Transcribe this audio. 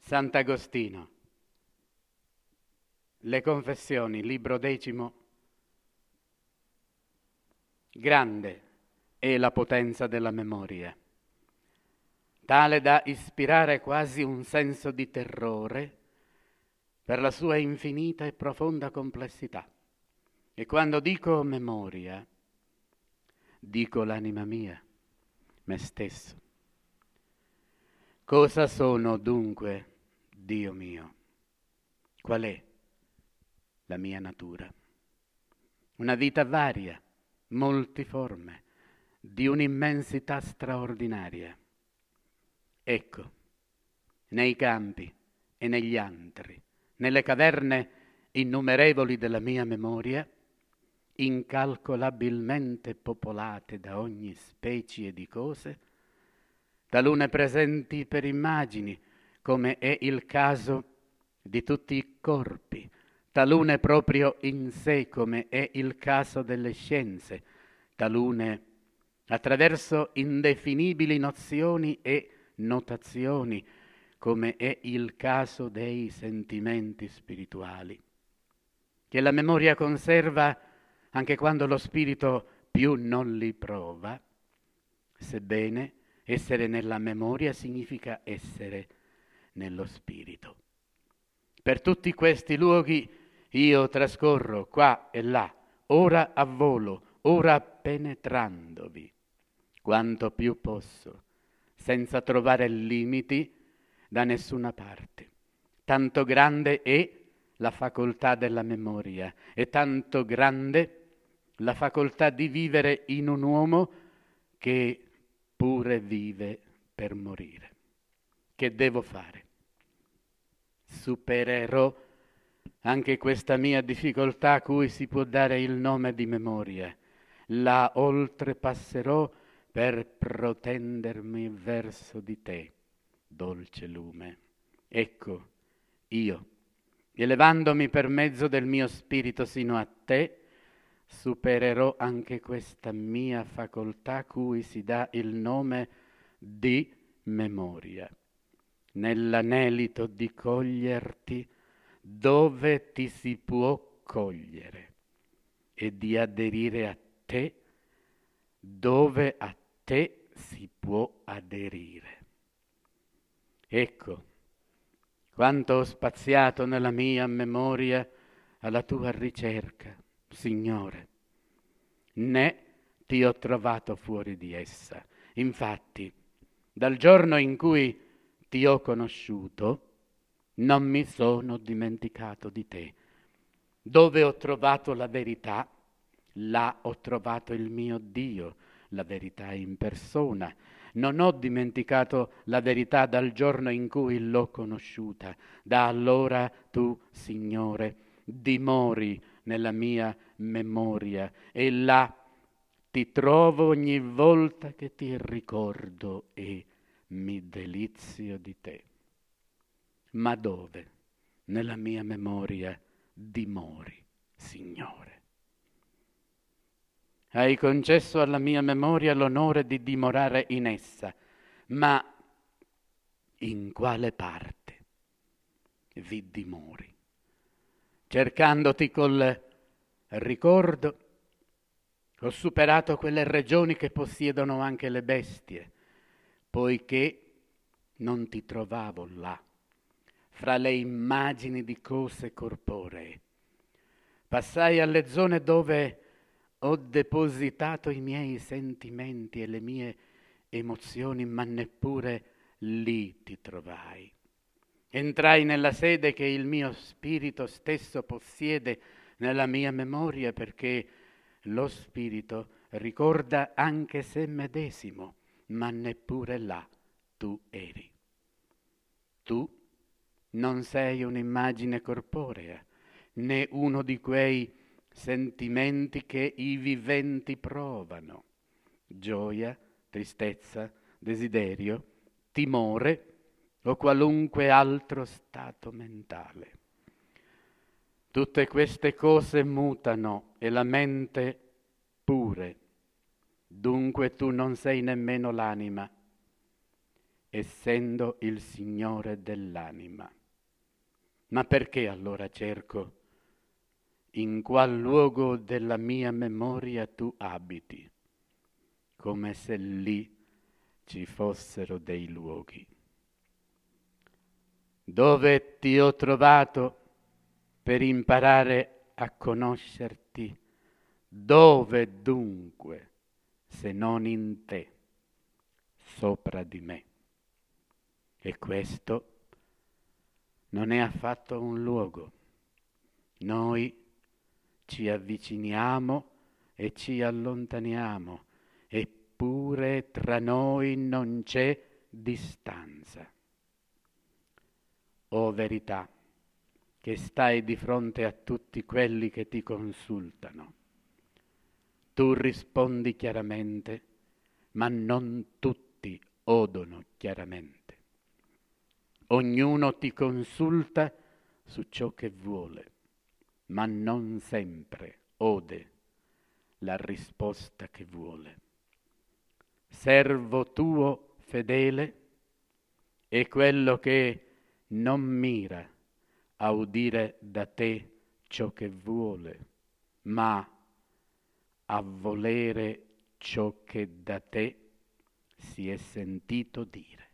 Sant'Agostino, Le Confessioni, libro 10. Grande è la potenza della memoria, tale da ispirare quasi un senso di terrore per la sua infinita e profonda complessità. E quando dico memoria, dico l'anima mia, me stesso. Cosa sono dunque, Dio mio? Qual è la mia natura? Una vita varia, multiforme, di un'immensità straordinaria. Ecco, nei campi e negli antri, nelle caverne innumerevoli della mia memoria, incalcolabilmente popolate da ogni specie di cose, talune presenti per immagini, come è il caso di tutti i corpi, talune proprio in sé, come è il caso delle scienze, talune attraverso indefinibili nozioni e notazioni, come è il caso dei sentimenti spirituali, che la memoria conserva anche quando lo spirito più non li prova, sebbene essere nella memoria significa essere nello spirito. Per tutti questi luoghi io trascorro qua e là, ora a volo, ora penetrandovi, quanto più posso, senza trovare limiti da nessuna parte. Tanto grande è la facoltà della memoria e tanto grande la facoltà di vivere in un uomo che pure vive per morire. Che devo fare? Supererò anche questa mia difficoltà a cui si può dare il nome di memoria. La oltrepasserò per protendermi verso di te, dolce lume. Ecco, io, elevandomi per mezzo del mio spirito sino a te, supererò anche questa mia facoltà cui si dà il nome di memoria, nell'anelito di coglierti dove ti si può cogliere e di aderire a te dove a te si può aderire. Ecco quanto ho spaziato nella mia memoria alla tua ricerca, Signore, né ti ho trovato fuori di essa. Infatti, dal giorno in cui ti ho conosciuto, non mi sono dimenticato di te. Dove ho trovato la verità, là ho trovato il mio Dio, la verità in persona. Non ho dimenticato la verità dal giorno in cui l'ho conosciuta. Da allora tu, Signore, dimori nella mia memoria e là ti trovo ogni volta che ti ricordo e mi delizio di te. Ma dove nella mia memoria dimori, Signore? Hai concesso alla mia memoria l'onore di dimorare in essa, ma in quale parte vi dimori? Cercandoti col ricordo, ho superato quelle regioni che possiedono anche le bestie, poiché non ti trovavo là, fra le immagini di cose corporee. Passai alle zone dove ho depositato i miei sentimenti e le mie emozioni, ma neppure lì ti trovai. Entrai nella sede che il mio spirito stesso possiede nella mia memoria, perché lo spirito ricorda anche se medesimo, ma neppure là tu eri. Tu non sei un'immagine corporea, né uno di quei sentimenti che i viventi provano: gioia, tristezza, desiderio, timore o qualunque altro stato mentale. Tutte queste cose mutano e la mente pure. Dunque tu non sei nemmeno l'anima essendo il Signore dell'anima. Ma perché allora cerco in qual luogo della mia memoria tu abiti, come se lì ci fossero dei luoghi? Dove ti ho trovato per imparare a conoscerti? Dove dunque, se non in te, sopra di me? E questo non è affatto un luogo. Noi ci avviciniamo e ci allontaniamo, eppure tra noi non c'è distanza. O verità, che stai di fronte a tutti quelli che ti consultano. Tu rispondi chiaramente, ma non tutti odono chiaramente. Ognuno ti consulta su ciò che vuole, ma non sempre ode la risposta che vuole. Servo tuo fedele è quello che non mira a udire da te ciò che vuole, ma a volere ciò che da te si è sentito dire.